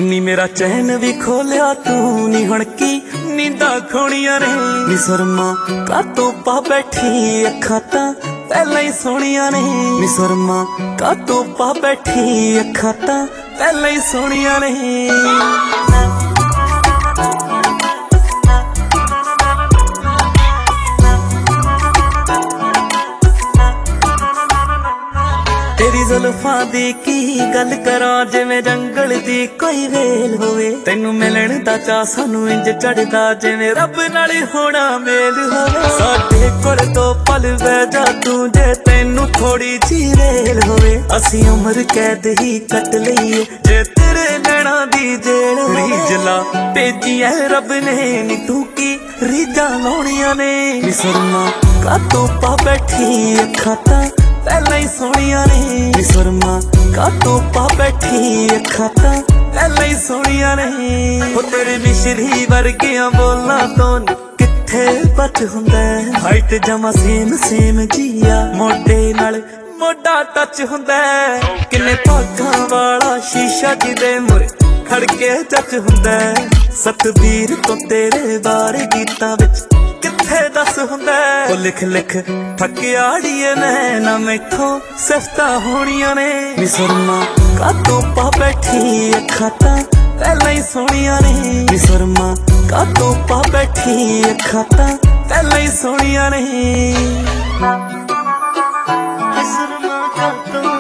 नी मेरा चैन भी खोलिया तू नी हुण की नींदा खोणिया ने नी सुरमा कातों पा बैठी अखां तां पहला ही सोहणिया ने नी सुरमा कातों पा बैठी अखां तां पहला ही सोहणिया ने। तेरी जुल्फां दी की गल करां जिवें जंगल दी कोई वेल होवे तैनू मिलन दा चा सानू इंज चढ़दा जिवें रब नाल होना मेल होवे साडे कोल तो पल बह जा तू जे तैनू थोड़ी जी रेल होवे असीं उम्र कैद ही कट लईए जे तेरे नैना दी जेल रीजला भेजी है रब ने नी तू की रीजा लाउणियां ने नी सुरमा कातों पा बैठी अखां तां पहला ही सोहणिया ने सुरमा कातों पा बैठी अखां तां पहला ही सोहणिया ने। ओ तेरे मिश्री वर्गियां बोलां तो किथे बच हुंदा हाइट जमा सेम सेम जिया मोढे नाल मोढा टच हुंदा किन्ने भागां वाला शीशा जिदे मुरे खड़के जच हुंदा सतबीर तो तेरे बारे गीतां विच किथे दस हुंदा ओ लिख लिख थकियाड़िए नैना मैथों सिफतां होणियां ने नी सुरमा कातों पा बैठी अखां तां पहला ही सोहणिया ने नी सुरमा कातों पा बैठी अखां तां पहला ही सोहणिया ने। सुरमा कातों